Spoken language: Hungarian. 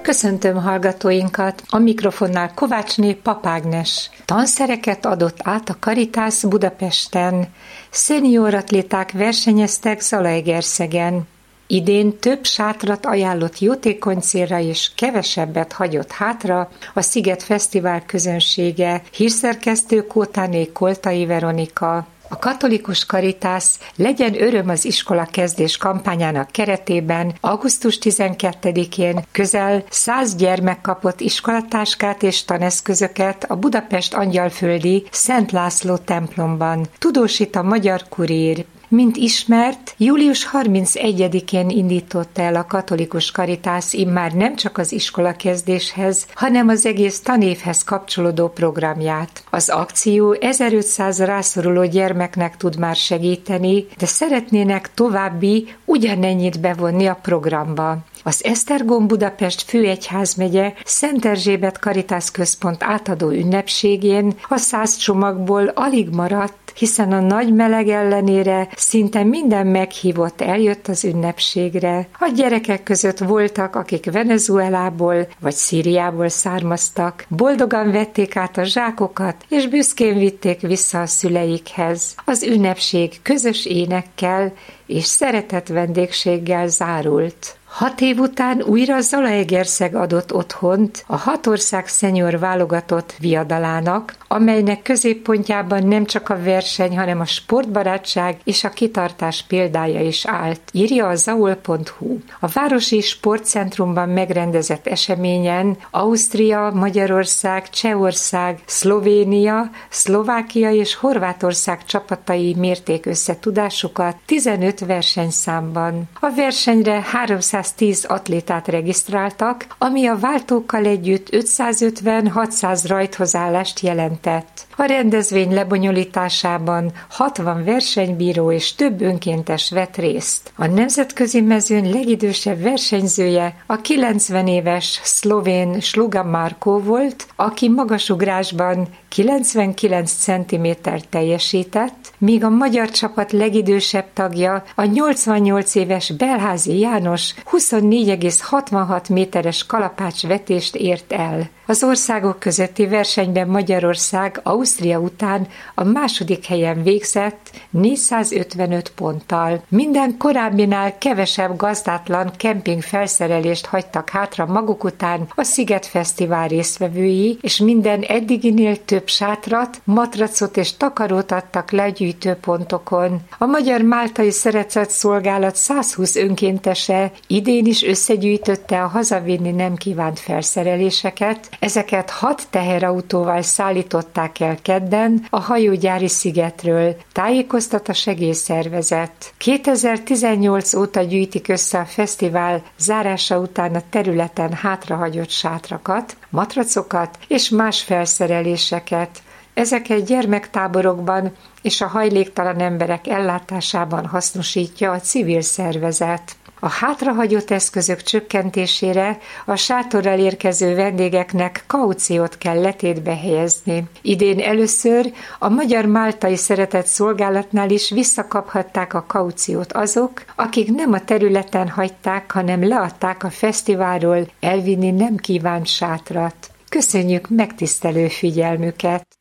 Köszöntöm hallgatóinkat, a mikrofonnál Kovácsné Papágnes. Tanszereket adott át a Caritas Budapesten, szenioratléták versenyeztek Zalaegerszegen. Idén több sátrat ajánlott jótékony célra és kevesebbet hagyott hátra a Sziget Fesztivál közönsége, hírszerkesztő Kótáné Koltai Veronika. A katolikus Caritas Legyen öröm az iskola kezdés kampányának keretében augusztus 12-én közel 100 gyermek kapott iskolatáskát és taneszközöket a Budapest Angyalföldi Szent László templomban. Tudósít a Magyar Kurír. Mint ismert, július 31-én indította el a katolikus Caritas immár nem csak az iskolakezdéshez, hanem az egész tanévhez kapcsolódó programját. Az akció 1500 rászoruló gyermeknek tud már segíteni, de szeretnének további ugyanennyit bevonni a programba. Az Esztergom Budapest főegyházmegye Szent Erzsébet Caritas központ átadó ünnepségén a 100 csomagból alig maradt, hiszen a nagy meleg ellenére szinte minden meghívott eljött az ünnepségre. A gyerekek között voltak, akik Venezuelából vagy Szíriából származtak, boldogan vették át a zsákokat, és büszkén vitték vissza a szüleikhez. Az ünnepség közös énekkel és szeretett vendégséggel zárult. 6 év után újra Zalaegerszeg adott otthont a 6 ország szenior válogatott viadalának, amelynek középpontjában nem csak a verseny, hanem a sportbarátság és a kitartás példája is állt, írja a zaol.hu. A városi sportcentrumban megrendezett eseményen Ausztria, Magyarország, Csehország, Szlovénia, Szlovákia és Horvátország csapatai mérték össze tudásukat 15 versenyszámban. A versenyre 310 atlétát regisztráltak, ami a váltókkal együtt 550-600 rajthozállást jelentett. A rendezvény lebonyolításában 60 versenybíró és több önkéntes vett részt. A nemzetközi mezőny legidősebb versenyzője a 90 éves szlovén Sluga Marko volt, aki magasugrásban 99 cm-t teljesített, míg a magyar csapat legidősebb tagja a 88 éves Belházi János 24,66 méteres kalapácsvetést ért el. Az országok közötti versenyben Magyarország Ausztria után a második helyen végzett 455 ponttal. Minden korábbinál kevesebb gazdátlan kemping felszerelést hagytak hátra maguk után a Sziget Fesztivál résztvevői, és minden eddiginél több sátrat, matracot és takarót adtak le gyűjtőpontokon. A Magyar Máltai Szeretetszolgálat 120 önkéntese idén is összegyűjtötte a hazavinni nem kívánt felszereléseket. Ezeket 6 teherautóval szállították el kedden a hajógyári szigetről, tájékoztat a segélyszervezet. 2018 óta gyűjtik össze a fesztivál zárása után a területen hátrahagyott sátrakat, matracokat és más felszereléseket. Ezeket gyermektáborokban és a hajléktalan emberek ellátásában hasznosítja a civil szervezet. A hátrahagyott eszközök csökkentésére a sátorral érkező vendégeknek kauciót kell letétbe helyezni. Idén először a Magyar Máltai Szeretetszolgálatnál is visszakaphatták a kauciót azok, akik nem a területen hagyták, hanem leadták a fesztiválról elvinni nem kívánt sátrat. Köszönjük megtisztelő figyelmüket!